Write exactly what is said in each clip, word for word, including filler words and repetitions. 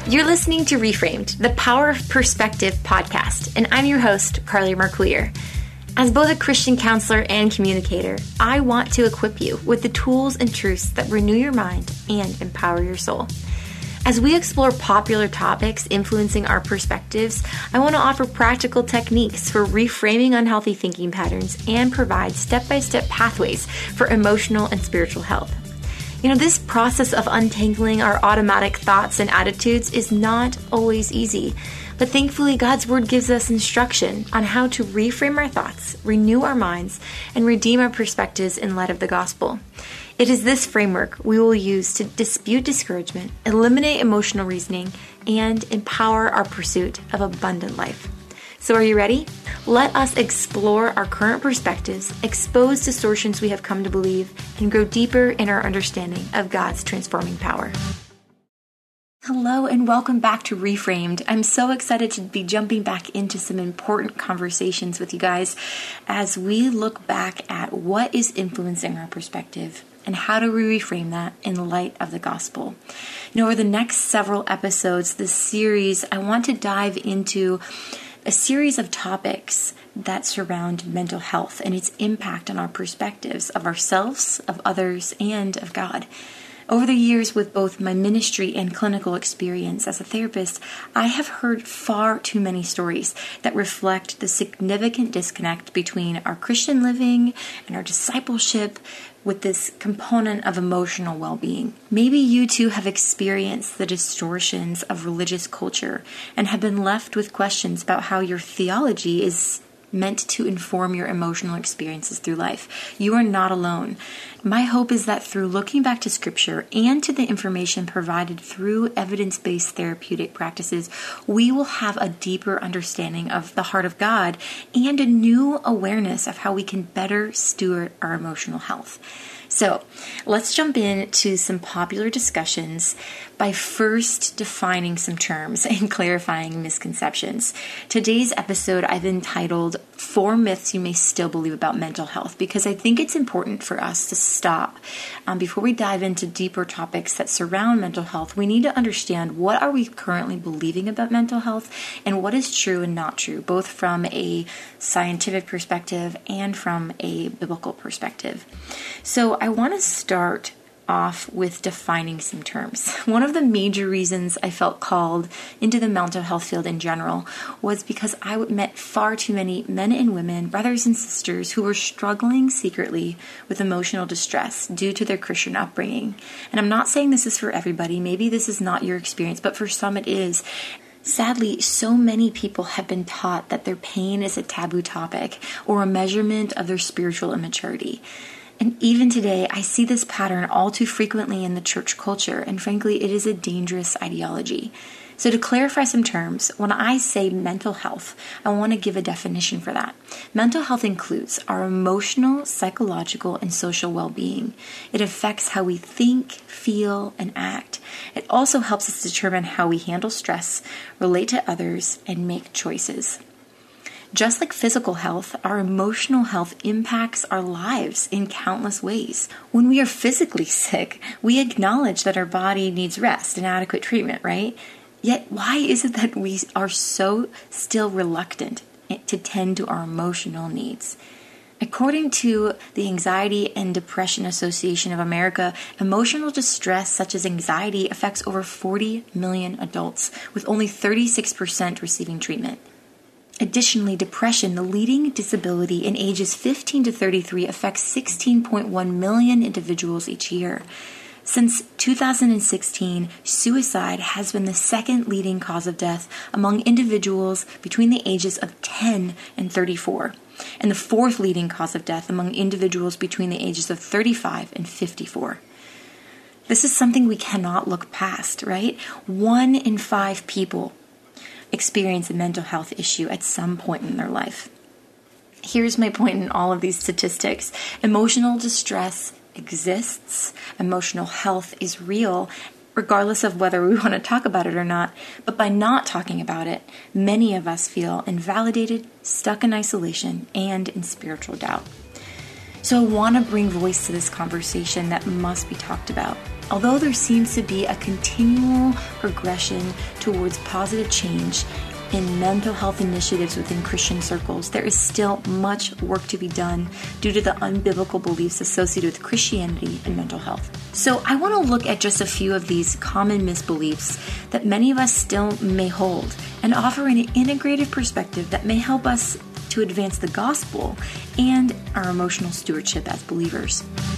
You're listening to Reframed, the Power of Perspective podcast, and I'm your host, Carly Marcoulier. As both a Christian counselor and communicator, I want to equip you with the tools and truths that renew your mind and empower your soul. As we explore popular topics influencing our perspectives, I want to offer practical techniques for reframing unhealthy thinking patterns and provide step-by-step pathways for emotional and spiritual health. You know, this process of untangling our automatic thoughts and attitudes is not always easy, but thankfully God's Word gives us instruction on how to reframe our thoughts, renew our minds, and redeem our perspectives in light of the gospel. It is this framework we will use to dispute discouragement, eliminate emotional reasoning, and empower our pursuit of abundant life. So are you ready? Let us explore our current perspectives, expose distortions we have come to believe, and grow deeper in our understanding of God's transforming power. Hello and welcome back to Reframed. I'm so excited to be jumping back into some important conversations with you guys as we look back at what is influencing our perspective and how do we reframe that in light of the gospel. You know, over the next several episodes, this series, I want to dive into a series of topics that surround mental health and its impact on our perspectives of ourselves, of others, and of God. Over the years, with both my ministry and clinical experience as a therapist, I have heard far too many stories that reflect the significant disconnect between our Christian living and our discipleship with this component of emotional well-being. Maybe you too have experienced the distortions of religious culture and have been left with questions about how your theology is meant to inform your emotional experiences through life. You are not alone. My hope is that through looking back to Scripture and to the information provided through evidence-based therapeutic practices, we will have a deeper understanding of the heart of God and a new awareness of how we can better steward our emotional health. So let's jump into some popular discussions by first defining some terms and clarifying misconceptions. Today's episode I've entitled Four Myths You May Still Believe About Mental Health, because I think it's important for us to stop. Um, before we dive into deeper topics that surround mental health, we need to understand what are we currently believing about mental health and what is true and not true, both from a scientific perspective and from a biblical perspective. So I want to start off with defining some terms. One of the major reasons I felt called into the mental health field in general was because I met far too many men and women, brothers and sisters, who were struggling secretly with emotional distress due to their Christian upbringing. And I'm not saying this is for everybody. Maybe this is not your experience, but for some it is. Sadly, so many people have been taught that their pain is a taboo topic or a measurement of their spiritual immaturity. And even today, I see this pattern all too frequently in the church culture, and frankly, it is a dangerous ideology. So to clarify some terms, when I say mental health, I want to give a definition for that. Mental health includes our emotional, psychological, and social well-being. It affects how we think, feel, and act. It also helps us determine how we handle stress, relate to others, and make choices. Just like physical health, our emotional health impacts our lives in countless ways. When we are physically sick, we acknowledge that our body needs rest and adequate treatment, right? Yet, why is it that we are so still reluctant to tend to our emotional needs? According to the Anxiety and Depression Association of America, emotional distress such as anxiety affects over forty million adults, with only thirty-six percent receiving treatment. Additionally, depression, the leading disability in ages fifteen to thirty-three, affects sixteen point one million individuals each year. Since two thousand sixteen, suicide has been the second leading cause of death among individuals between the ages of ten and thirty-four, and the fourth leading cause of death among individuals between the ages of thirty-five and fifty-four. This is something we cannot look past, right? One in five people experience a mental health issue at some point in their life. Here's my point in all of these statistics. Emotional distress exists. Emotional health is real, regardless of whether we want to talk about it or not. But by not talking about it, many of us feel invalidated, stuck in isolation, and in spiritual doubt. So I want to bring voice to this conversation that must be talked about. Although there seems to be a continual progression towards positive change in mental health initiatives within Christian circles, there is still much work to be done due to the unbiblical beliefs associated with Christianity and mental health. So I want to look at just a few of these common misbeliefs that many of us still may hold and offer an integrated perspective that may help us to advance the gospel and our emotional stewardship as believers.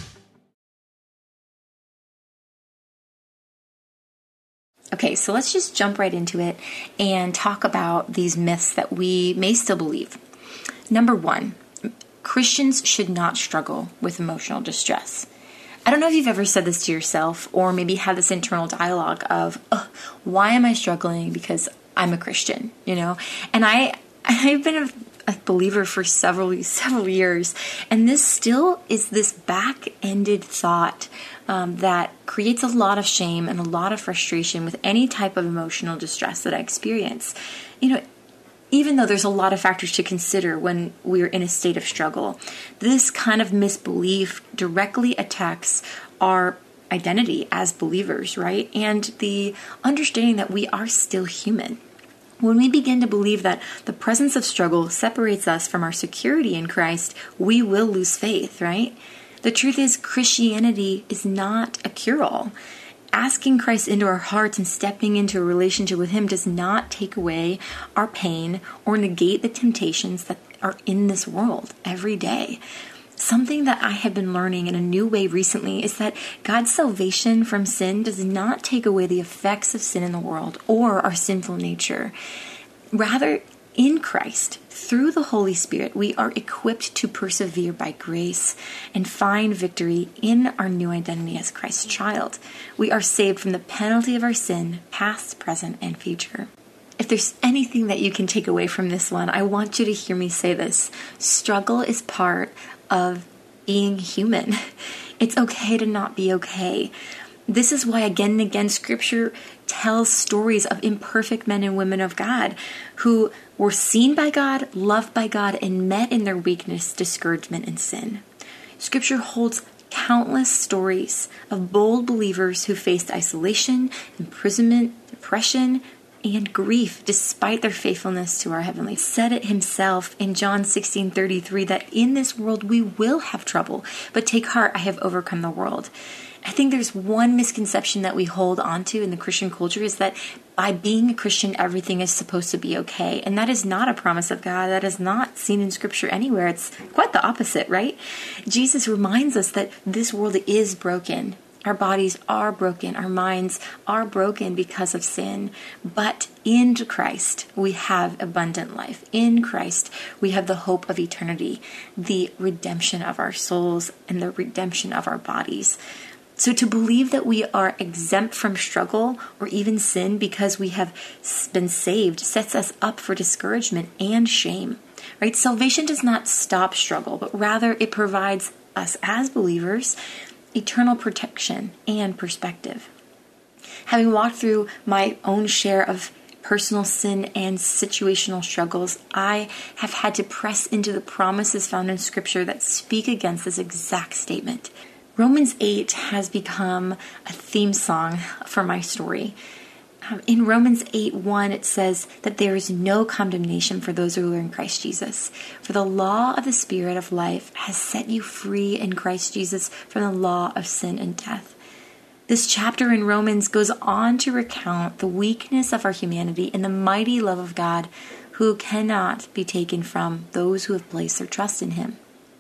Okay, so let's just jump right into it and talk about these myths that we may still believe. Number one, Christians should not struggle with emotional distress. I don't know if you've ever said this to yourself or maybe had this internal dialogue of, oh, why am I struggling because I'm a Christian, you know? And I, I've been a a believer for several several years, and this still is this back-ended thought um, that creates a lot of shame and a lot of frustration with any type of emotional distress that I experience. You know, even though there's a lot of factors to consider when we're in a state of struggle, this kind of misbelief directly attacks our identity as believers, right? And the understanding that we are still human. When we begin to believe that the presence of struggle separates us from our security in Christ, we will lose faith, right? The truth is, Christianity is not a cure-all. Asking Christ into our hearts and stepping into a relationship with Him does not take away our pain or negate the temptations that are in this world every day. Something that I have been learning in a new way recently is that God's salvation from sin does not take away the effects of sin in the world or our sinful nature. Rather, in Christ, through the Holy Spirit, we are equipped to persevere by grace and find victory in our new identity as Christ's child. We are saved from the penalty of our sin, past, present, and future. If there's anything that you can take away from this one, I want you to hear me say this. Struggle is part of being human. It's okay to not be okay. This is why again and again Scripture tells stories of imperfect men and women of God who were seen by God, loved by God, and met in their weakness, discouragement, and sin. Scripture holds countless stories of bold believers who faced isolation, imprisonment, depression, and grief despite their faithfulness to our Heavenly. Said it Himself in John sixteen thirty-three that in this world we will have trouble, but take heart, I have overcome the world. I think there's one misconception that we hold onto in the Christian culture is that by being a Christian, everything is supposed to be okay. And that is not a promise of God. That is not seen in Scripture anywhere. It's quite the opposite, right? Jesus reminds us that this world is broken. Our bodies are broken. Our minds are broken because of sin. But in Christ, we have abundant life. In Christ, we have the hope of eternity, the redemption of our souls, and the redemption of our bodies. So to believe that we are exempt from struggle or even sin because we have been saved sets us up for discouragement and shame, right? Salvation does not stop struggle, but rather it provides us as believers eternal protection and perspective. Having walked through my own share of personal sin and situational struggles, I have had to press into the promises found in Scripture that speak against this exact statement. Romans eight has become a theme song for my story. Um, in Romans eight one, it says that there is no condemnation for those who are in Christ Jesus. For the law of the Spirit of life has set you free in Christ Jesus from the law of sin and death. This chapter in Romans goes on to recount the weakness of our humanity and the mighty love of God who cannot be taken from those who have placed their trust in Him.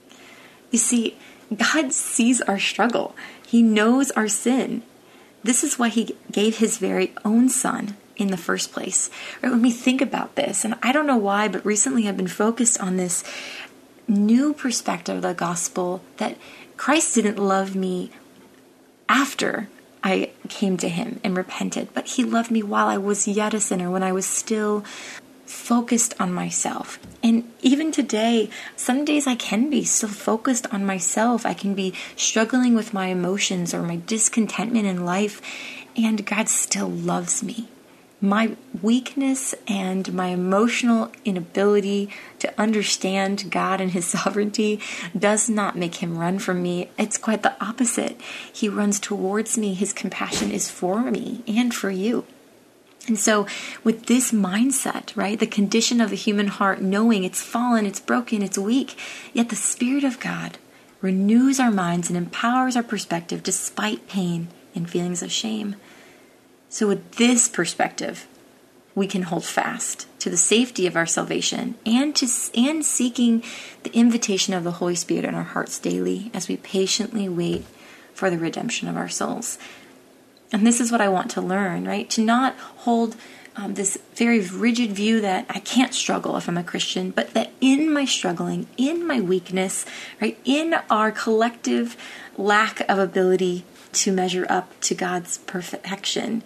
You see, God sees our struggle. He knows our sin. This is why He gave His very own Son in the first place. Right? When we think about this, and I don't know why, but recently I've been focused on this new perspective of the gospel that Christ didn't love me after I came to Him and repented, but He loved me while I was yet a sinner, when I was still focused on myself. And even today, some days I can be still focused on myself. I can be struggling with my emotions or my discontentment in life, and God still loves me. My weakness and my emotional inability to understand God and His sovereignty does not make Him run from me. It's quite the opposite. He runs towards me. His compassion is for me and for you. And so with this mindset, right, the condition of the human heart, knowing it's fallen, it's broken, it's weak, yet the Spirit of God renews our minds and empowers our perspective despite pain and feelings of shame. So with this perspective, we can hold fast to the safety of our salvation and to and seeking the invitation of the Holy Spirit in our hearts daily as we patiently wait for the redemption of our souls. And this is what I want to learn, right? To not hold um, this very rigid view that I can't struggle if I'm a Christian, but that in my struggling, in my weakness, right, in our collective lack of ability to measure up to God's perfection,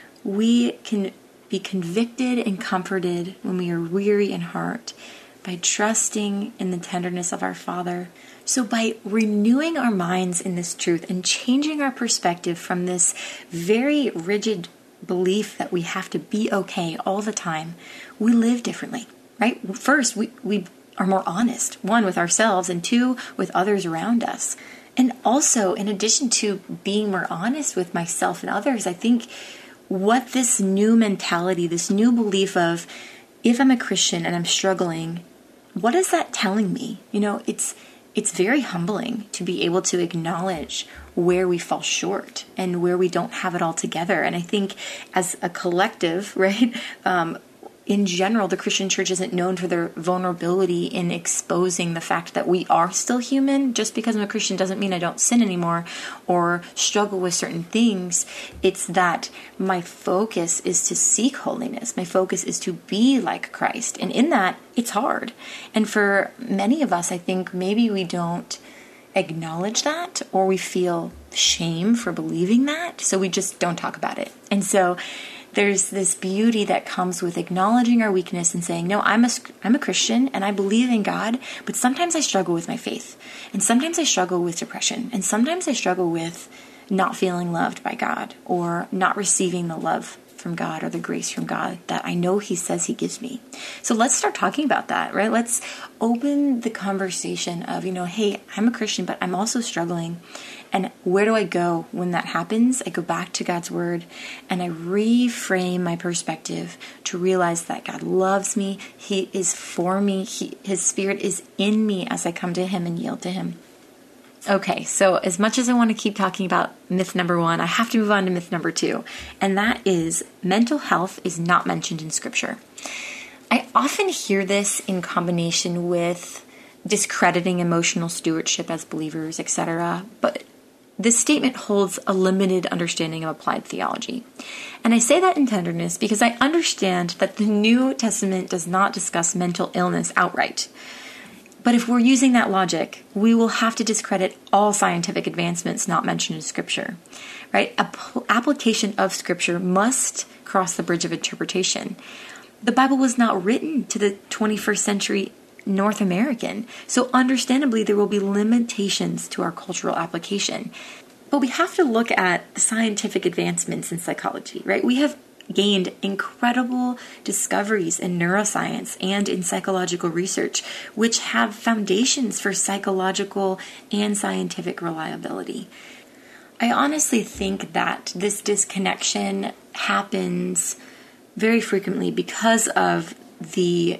we can be convicted and comforted when we are weary in heart by trusting in the tenderness of our Father. So by renewing our minds in this truth and changing our perspective from this very rigid belief that we have to be okay all the time, we live differently, right? First, we, we are more honest, one, with ourselves, and two, with others around us. And also, in addition to being more honest with myself and others, I think what this new mentality, this new belief of, if I'm a Christian and I'm struggling, what is that telling me? You know, it's it's very humbling to be able to acknowledge where we fall short and where we don't have it all together. And I think as a collective, right, um, in general, the Christian church isn't known for their vulnerability in exposing the fact that we are still human. Just because I'm a Christian doesn't mean I don't sin anymore or struggle with certain things. It's that my focus is to seek holiness. My focus is to be like Christ. And in that, it's hard. And for many of us, I think maybe we don't acknowledge that, or we feel shame for believing that. So we just don't talk about it. And so there's this beauty that comes with acknowledging our weakness and saying, no, I'm a, I'm a Christian and I believe in God, but sometimes I struggle with my faith. And sometimes I struggle with depression. And sometimes I struggle with not feeling loved by God or not receiving the love from God or the grace from God that I know He says He gives me. So let's start talking about that, right? Let's open the conversation of, you know, hey, I'm a Christian, but I'm also struggling. And where do I go when that happens? I go back to God's Word and I reframe my perspective to realize that God loves me. He is for me. He, His Spirit is in me as I come to Him and yield to Him. Okay, so as much as I want to keep talking about myth number one, I have to move on to myth number two. And that is mental health is not mentioned in Scripture. I often hear this in combination with discrediting emotional stewardship as believers, et cetera. But this statement holds a limited understanding of applied theology. And I say that in tenderness because I understand that the New Testament does not discuss mental illness outright. But if we're using that logic, we will have to discredit all scientific advancements not mentioned in Scripture, right? App- application of Scripture must cross the bridge of interpretation. The Bible was not written to the twenty-first century North American, so understandably there will be limitations to our cultural application. But we have to look at the scientific advancements in psychology, right? We have gained incredible discoveries in neuroscience and in psychological research, which have foundations for psychological and scientific reliability. I honestly think that this disconnection happens very frequently because of the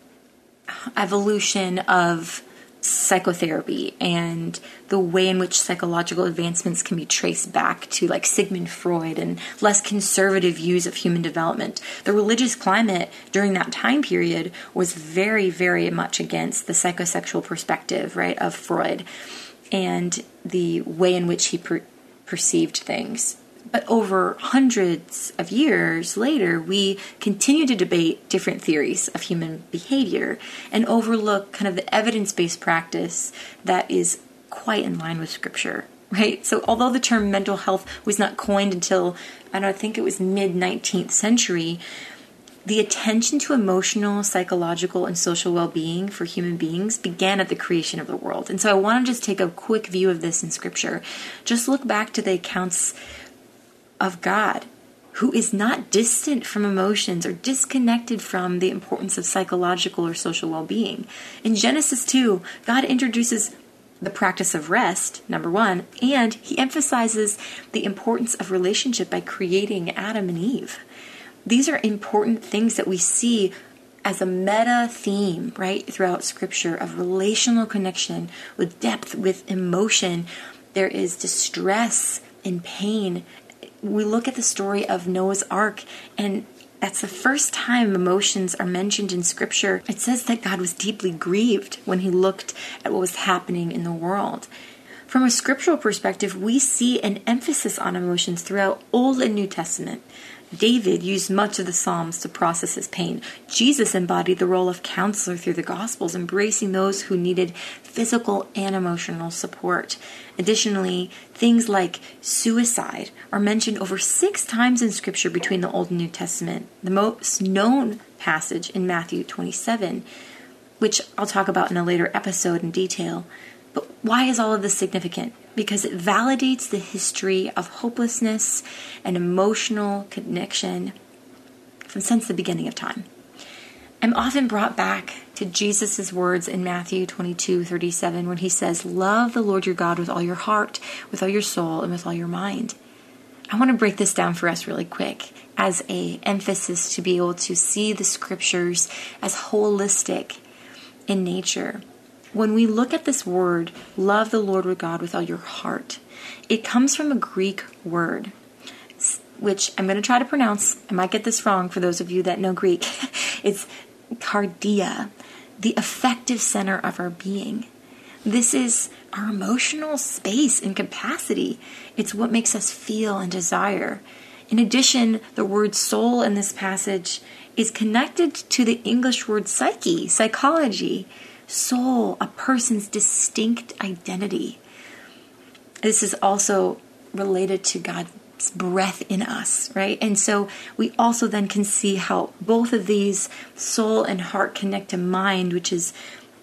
evolution of psychotherapy and the way in which psychological advancements can be traced back to like Sigmund Freud and less conservative views of human development. The religious climate during that time period was very, very much against the psychosexual perspective, right, of Freud and the way in which he per- perceived things. But over hundreds of years later, we continue to debate different theories of human behavior and overlook kind of the evidence-based practice that is quite in line with Scripture, right? So although the term mental health was not coined until, I don't think it was mid-nineteenth century, the attention to emotional, psychological, and social well-being for human beings began at the creation of the world. And so I want to just take a quick view of this in Scripture. Just look back to the accounts of God who is not distant from emotions or disconnected from the importance of psychological or social well-being. In Genesis two, God introduces the practice of rest, number one, and he emphasizes the importance of relationship by creating Adam and Eve. These are important things that we see as a meta theme, right, throughout Scripture of relational connection with depth, with emotion. There is distress and pain. We look at the story of Noah's Ark, and that's the first time emotions are mentioned in Scripture. It says that God was deeply grieved when he looked at what was happening in the world. From a scriptural perspective, we see an emphasis on emotions throughout Old and New Testament. David used much of the Psalms to process his pain. Jesus embodied the role of counselor through the Gospels, embracing those who needed physical and emotional support. Additionally, things like suicide are mentioned over six times in Scripture between the Old and New Testament. The most known passage in Matthew twenty-seven, which I'll talk about in a later episode in detail. But why is all of this significant? Because it validates the history of hopelessness and emotional connection from since the beginning of time. I'm often brought back to Jesus' words in Matthew twenty-two thirty-seven when he says, "Love the Lord your God with all your heart, with all your soul, and with all your mind." I want to break this down for us really quick as an emphasis to be able to see the Scriptures as holistic in nature. When we look at this word, love the Lord your God with all your heart, it comes from a Greek word, which I'm going to try to pronounce. I might get this wrong for those of you that know Greek. It's cardia, the affective center of our being. This is our emotional space and capacity. It's what makes us feel and desire. In addition, the word soul in this passage is connected to the English word psyche, psychology. Soul, a person's distinct identity. This is also related to God's breath in us, right? And so we also then can see how both of these, soul and heart, connect to mind, which is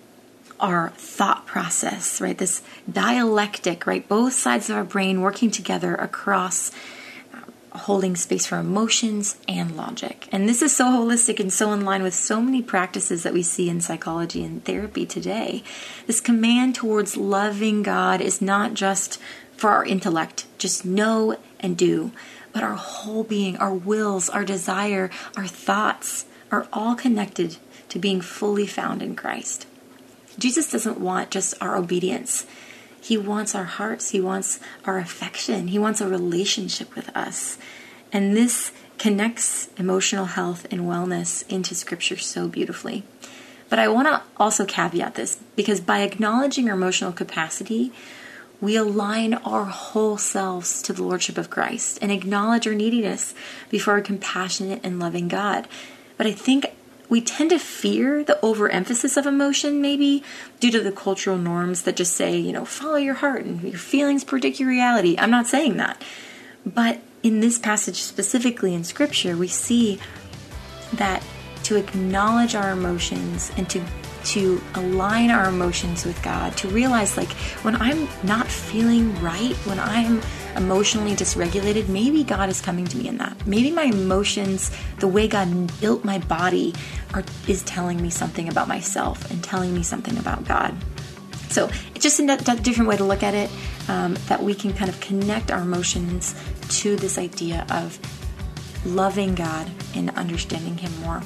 our thought process, right? This dialectic, right? Both sides of our brain working together across holding space for emotions and logic. And this is so holistic and so in line with so many practices that we see in psychology and therapy today. This command towards loving God is not just for our intellect, just know and do, but our whole being, our wills, our desire, our thoughts are all connected to being fully found in Christ. Jesus doesn't want just our obedience. He wants our hearts. He wants our affection. He wants a relationship with us. And this connects emotional health and wellness into Scripture so beautifully. But I want to also caveat this, because by acknowledging our emotional capacity, we align our whole selves to the Lordship of Christ and acknowledge our neediness before a compassionate and loving God. But I think we tend to fear the overemphasis of emotion, maybe due to the cultural norms that just say, you know, follow your heart and your feelings predict your reality. I'm not saying that. But in this passage specifically in Scripture, we see that to acknowledge our emotions and to to align our emotions with God, to realize like when I'm not feeling right, when I'm emotionally dysregulated, maybe God is coming to me in that. Maybe my emotions, the way God built my body, are, is telling me something about myself and telling me something about God. So it's just a, a different way to look at it, um, that we can kind of connect our emotions to this idea of loving God and understanding Him more.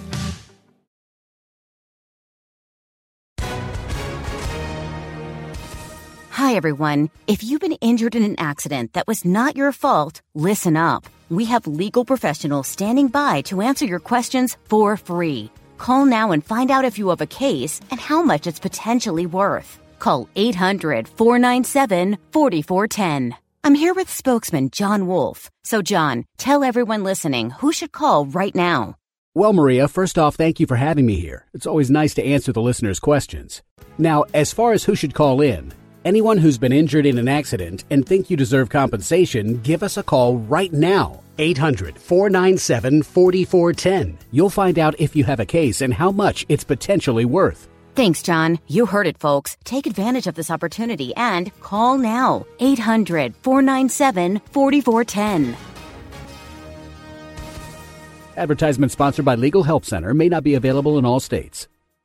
Hi, everyone. If you've been injured in an accident that was not your fault, listen up. We have legal professionals standing by to answer your questions for free. Call now and find out if you have a case and how much it's potentially worth. Call eight hundred, four nine seven, four four one zero. I'm here with spokesman John Wolf. So, John, tell everyone listening who should call right now. Well, Maria, first off, thank you for having me here. It's always nice to answer the listeners' questions. Now, as far as who should call in, anyone who's been injured in an accident and think you deserve compensation, give us a call right now. eight hundred, four nine seven, four four one zero. You'll find out if you have a case and how much it's potentially worth. Thanks, John. You heard it, folks. Take advantage of this opportunity and call now. eight hundred, four nine seven, four four one zero. Advertisement sponsored by Legal Help Center. May not be available in all states.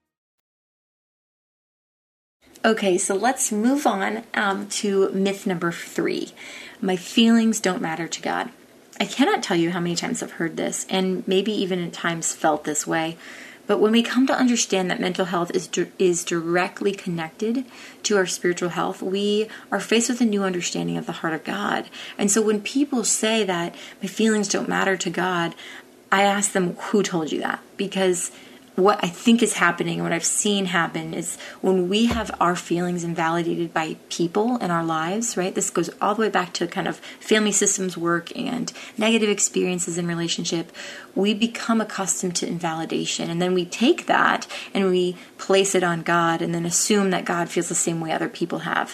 Okay, so let's move on um, to myth number three. My feelings don't matter to God. I cannot tell you how many times I've heard this, and maybe even at times felt this way. But when we come to understand that mental health is is directly connected to our spiritual health, we are faced with a new understanding of the heart of God. And so when people say that my feelings don't matter to God, I ask them, who told you that? Because what I think is happening and what I've seen happen is when we have our feelings invalidated by people in our lives, right? This goes all the way back to kind of family systems work and negative experiences in relationship. We become accustomed to invalidation. And then we take that and we place it on God and then assume that God feels the same way other people have.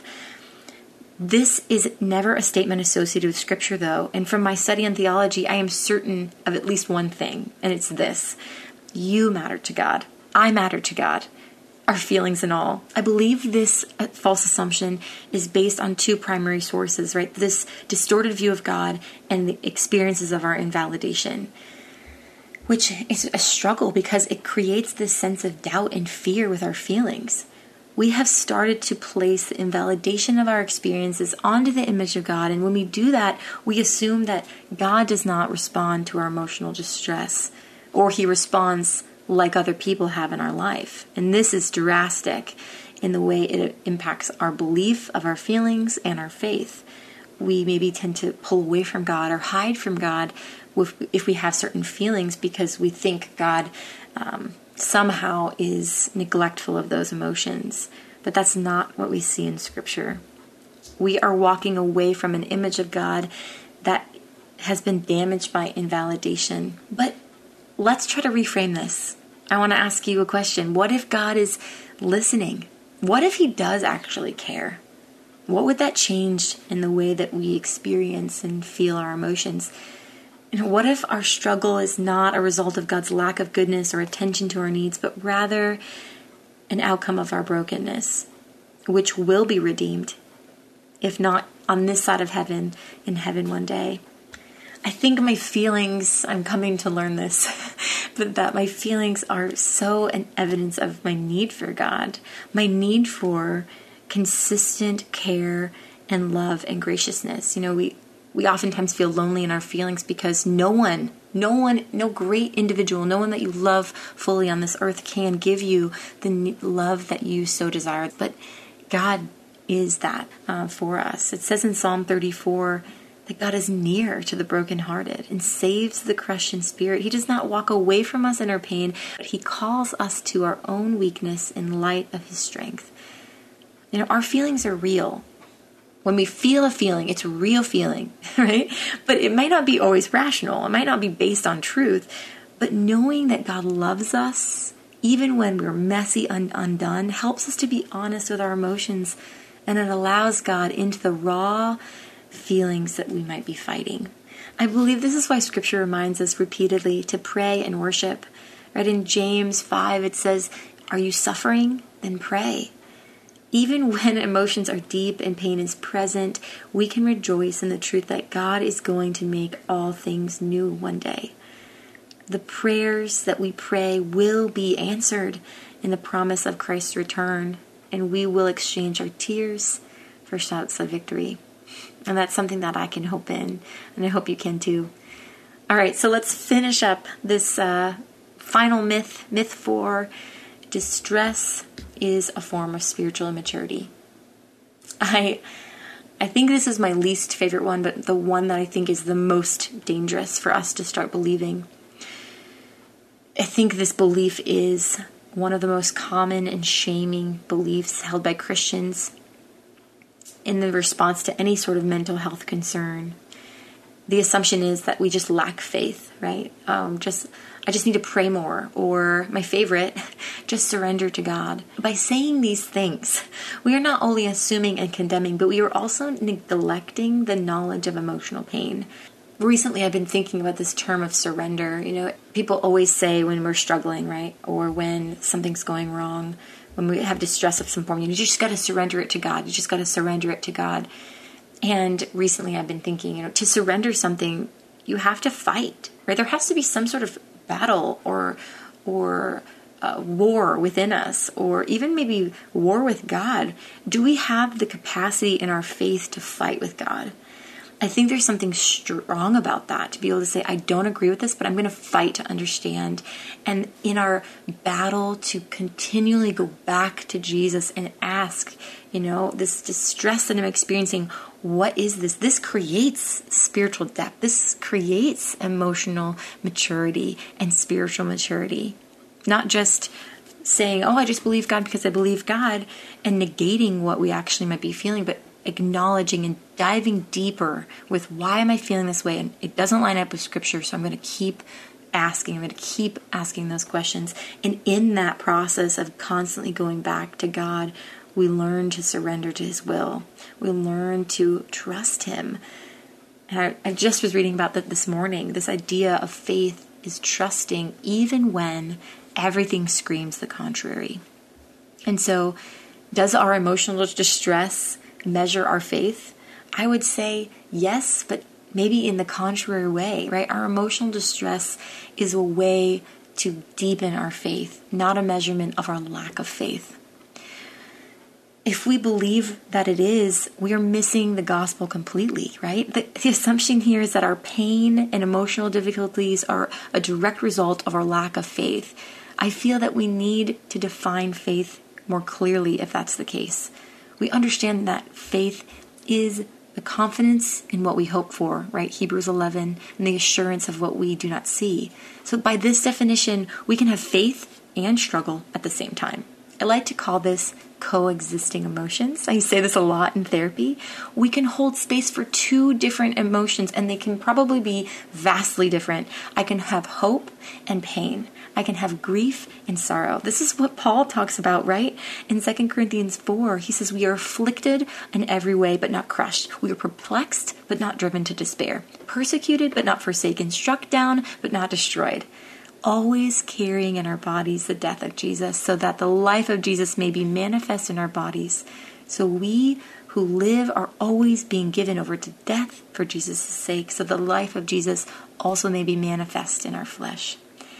This is never a statement associated with Scripture, though. And from my study on theology, I am certain of at least one thing, and it's this. You matter to God. I matter to God. Our feelings and all. I believe this false assumption is based on two primary sources, right? This distorted view of God and the experiences of our invalidation, which is a struggle because it creates this sense of doubt and fear with our feelings. We have started to place the invalidation of our experiences onto the image of God, and when we do that, we assume that God does not respond to our emotional distress, or he responds like other people have in our life. And this is drastic in the way it impacts our belief of our feelings and our faith. We maybe tend to pull away from God or hide from God if we have certain feelings because we think God um, somehow is neglectful of those emotions. But that's not what we see in Scripture. We are walking away from an image of God that has been damaged by invalidation. But let's try to reframe this. I want to ask you a question. What if God is listening? What if he does actually care? What would that change in the way that we experience and feel our emotions? And what if our struggle is not a result of God's lack of goodness or attention to our needs, but rather an outcome of our brokenness, which will be redeemed, if not on this side of heaven, in heaven one day? I think my feelings, I'm coming to learn this, but that my feelings are so an evidence of my need for God, my need for consistent care and love and graciousness. You know, we, we oftentimes feel lonely in our feelings because no one, no one, no great individual, no one that you love fully on this earth can give you the love that you so desire. But God is that uh, for us. It says in Psalm thirty-four, that God is near to the brokenhearted and saves the crushed in spirit. He does not walk away from us in our pain, but he calls us to our own weakness in light of his strength. You know, our feelings are real. When we feel a feeling, it's a real feeling, right? But it might not be always rational. It might not be based on truth. But knowing that God loves us, even when we're messy and undone, helps us to be honest with our emotions, and it allows God into the raw feelings that we might be fighting. I believe this is why Scripture reminds us repeatedly to pray and worship. Right in James five, it says, "Are you suffering? Then pray." Even when emotions are deep and pain is present, we can rejoice in the truth that God is going to make all things new one day. The prayers that we pray will be answered in the promise of Christ's return, and we will exchange our tears for shouts of victory. And that's something that I can hope in, and I hope you can too. All right, so let's finish up this uh, final myth, myth four. Distress is a form of spiritual immaturity. I I think this is my least favorite one, but the one that I think is the most dangerous for us to start believing. I think this belief is one of the most common and shaming beliefs held by Christians in the response to any sort of mental health concern. The assumption is that we just lack faith, right? Um, just I just need to pray more, or my favorite, just surrender to God. By saying these things, we are not only assuming and condemning, but we are also neglecting the knowledge of emotional pain. Recently, I've been thinking about this term of surrender. You know, people always say when we're struggling, right, or when something's going wrong, when we have distress of some form, you just got to surrender it to God. You just got to surrender it to God. And recently I've been thinking, you know, to surrender something you have to fight, right? There has to be some sort of battle or or uh, war within us, or even maybe war with God. Do we have the capacity in our faith to fight with God? I think there's something strong about that, to be able to say, I don't agree with this, but I'm going to fight to understand. And in our battle to continually go back to Jesus and ask, you know, this distress that I'm experiencing, what is this? This creates spiritual depth. This creates emotional maturity and spiritual maturity. Not just saying, oh, I just believe God because I believe God, and negating what we actually might be feeling, but acknowledging and diving deeper with, why am I feeling this way? And it doesn't line up with Scripture, so I'm going to keep asking. I'm going to keep asking those questions. And in that process of constantly going back to God, we learn to surrender to His will. We learn to trust Him. And I, I just was reading about that this morning. This idea of faith is trusting even when everything screams the contrary. And so, does our emotional distress measure our faith? I would say yes, but maybe in the contrary way, right? Our emotional distress is a way to deepen our faith, not a measurement of our lack of faith. If we believe that it is, we are missing the gospel completely, right? The, the assumption here is that our pain and emotional difficulties are a direct result of our lack of faith. I feel that we need to define faith more clearly if that's the case. We understand that faith is the confidence in what we hope for, right? Hebrews eleven, and the assurance of what we do not see. So by this definition, we can have faith and struggle at the same time. I like to call this coexisting emotions. I say this a lot in therapy. We can hold space for two different emotions, and they can probably be vastly different. I can have hope and pain. I can have grief and sorrow. This is what Paul talks about, right? In Second Corinthians four, he says, we are afflicted in every way, but not crushed. We are perplexed, but not driven to despair. Persecuted, but not forsaken. Struck down, but not destroyed. Always carrying in our bodies the death of Jesus, so that the life of Jesus may be manifest in our bodies. So we who live are always being given over to death for Jesus' sake, so the life of Jesus also may be manifest in our flesh.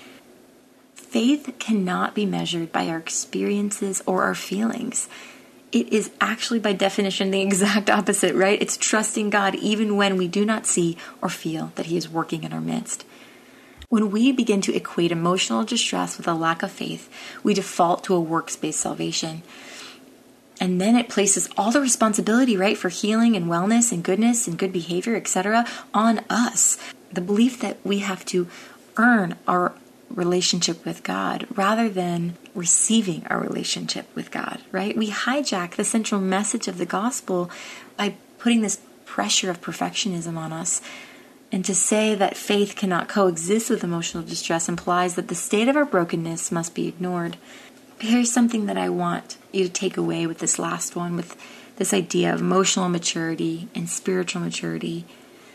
Faith cannot be measured by our experiences or our feelings. It is actually, by definition, the exact opposite, right? It's trusting God even when we do not see or feel that He is working in our midst. When we begin to equate emotional distress with a lack of faith, we default to a works-based salvation. And then it places all the responsibility, right, for healing and wellness and goodness and good behavior, et cetera, on us. The belief that we have to earn our relationship with God rather than receiving our relationship with God, right? We hijack the central message of the gospel by putting this pressure of perfectionism on us. And to say that faith cannot coexist with emotional distress implies that the state of our brokenness must be ignored. Here's something that I want you to take away with this last one, with this idea of emotional maturity and spiritual maturity.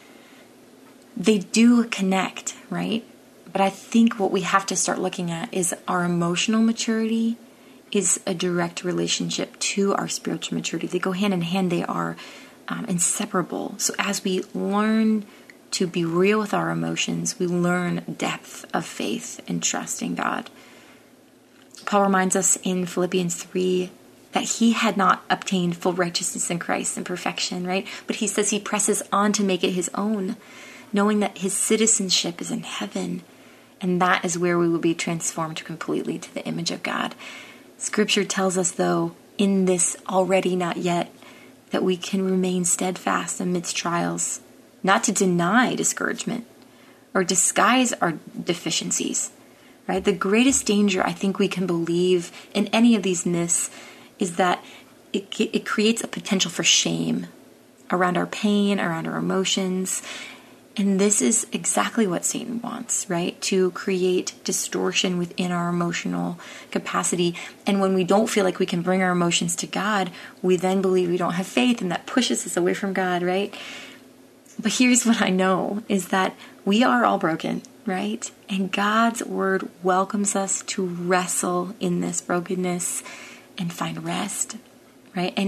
They do connect, right? But I think what we have to start looking at is our emotional maturity is a direct relationship to our spiritual maturity. They go hand in hand. They are um, inseparable. So as we learn to be real with our emotions, we learn depth of faith and trust in God. Paul reminds us in Philippians three that he had not obtained full righteousness in Christ and perfection, right? But he says he presses on to make it his own, knowing that his citizenship is in heaven. And that is where we will be transformed completely to the image of God. Scripture tells us, though, in this already not yet, that we can remain steadfast amidst trials, not to deny discouragement or disguise our deficiencies, right? The greatest danger I think we can believe in any of these myths is that it, it creates a potential for shame around our pain, around our emotions. And this is exactly what Satan wants, right? To create distortion within our emotional capacity. And when we don't feel like we can bring our emotions to God, we then believe we don't have faith, and that pushes us away from God, right? But here's what I know is that we are all broken, right? And God's word welcomes us to wrestle in this brokenness and find rest, right? And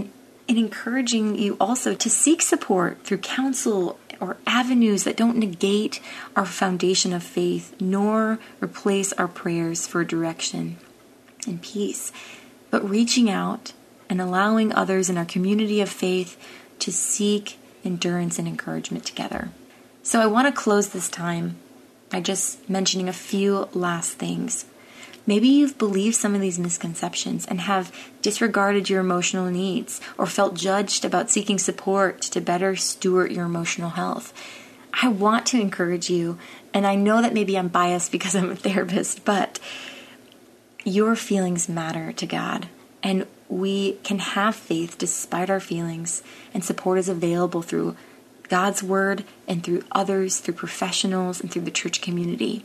and encouraging you also to seek support through counsel or avenues that don't negate our foundation of faith, nor replace our prayers for direction and peace, but reaching out and allowing others in our community of faith to seek endurance and encouragement together. So I want to close this time by just mentioning a few last things. Maybe you've believed some of these misconceptions and have disregarded your emotional needs or felt judged about seeking support to better steward your emotional health. I want to encourage you, and I know that maybe I'm biased because I'm a therapist, but your feelings matter to God, and we can have faith despite our feelings, and support is available through God's word and through others, through professionals, and through the church community.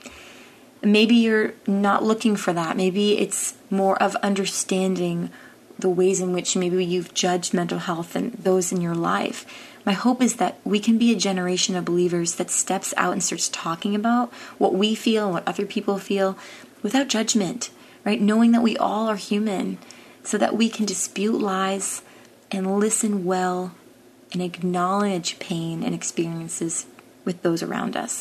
Maybe you're not looking for that. Maybe it's more of understanding the ways in which maybe you've judged mental health and those in your life. My hope is that we can be a generation of believers that steps out and starts talking about what we feel and what other people feel without judgment, right? Knowing that we all are human, so that we can dispute lies and listen well and acknowledge pain and experiences with those around us.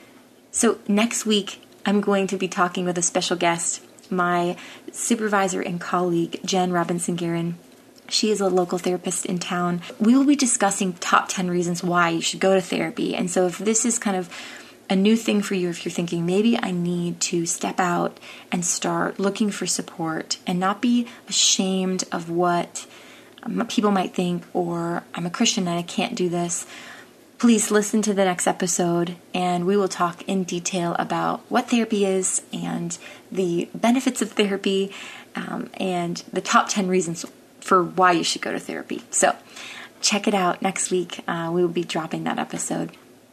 So next week, I'm going to be talking with a special guest, my supervisor and colleague, Jen Robinson-Guerin. She is a local therapist in town. We will be discussing top ten reasons why you should go to therapy. And so if this is kind of a new thing for you, if you're thinking, maybe I need to step out and start looking for support and not be ashamed of what people might think, or I'm a Christian and I can't do this, please listen to the next episode, and we will talk in detail about what therapy is and the benefits of therapy um, and the top ten reasons for why you should go to therapy. So check it out next week. Uh, we will be dropping that episode.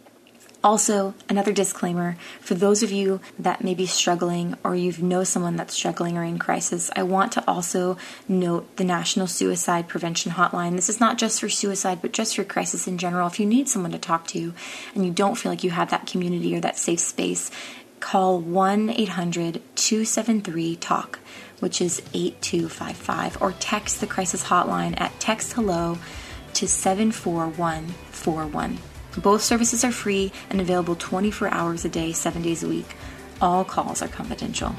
Also, another disclaimer, for those of you that may be struggling or you know someone that's struggling or in crisis, I want to also note the National Suicide Prevention Hotline. This is not just for suicide, but just for crisis in general. If you need someone to talk to and you don't feel like you have that community or that safe space, call one eight hundred two seven three talk, which is eight two five five, or text the crisis hotline at text hello to seven four one four one. Both services are free and available twenty-four hours a day, seven days a week. All calls are confidential.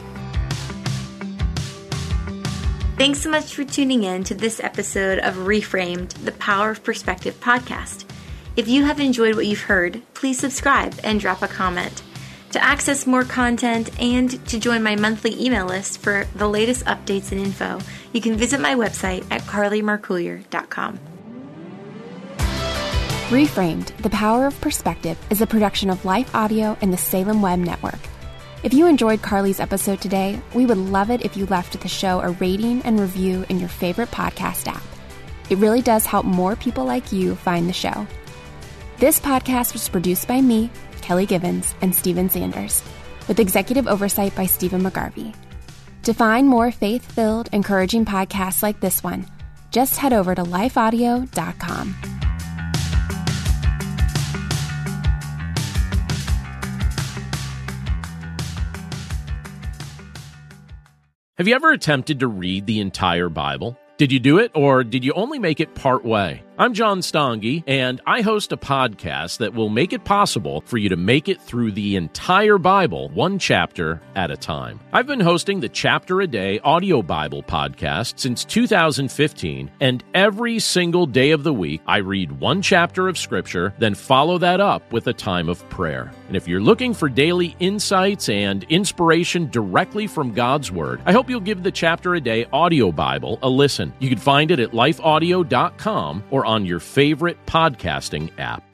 Thanks so much for tuning in to this episode of Reframed, the Power of Perspective podcast. If you have enjoyed what you've heard, please subscribe and drop a comment. To access more content and to join my monthly email list for the latest updates and info, you can visit my website at carly marcoulier dot com. Reframed, The Power of Perspective is a production of Life Audio and the Salem Web Network. If you enjoyed Carly's episode today, we would love it if you left the show a rating and review in your favorite podcast app. It really does help more people like you find the show. This podcast was produced by me, Kelly Givens, and Stephen Sanders, with executive oversight by Stephen McGarvey. To find more faith-filled, encouraging podcasts like this one, just head over to life audio dot com. Have you ever attempted to read the entire Bible? Did you do it, or did you only make it part way? I'm John Stange, and I host a podcast that will make it possible for you to make it through the entire Bible, one chapter at a time. I've been hosting the Chapter a Day audio Bible podcast since two thousand fifteen, and every single day of the week, I read one chapter of Scripture, then follow that up with a time of prayer. And if you're looking for daily insights and inspiration directly from God's Word, I hope you'll give the Chapter a Day audio Bible a listen. You can find it at life audio dot com or on your favorite podcasting app.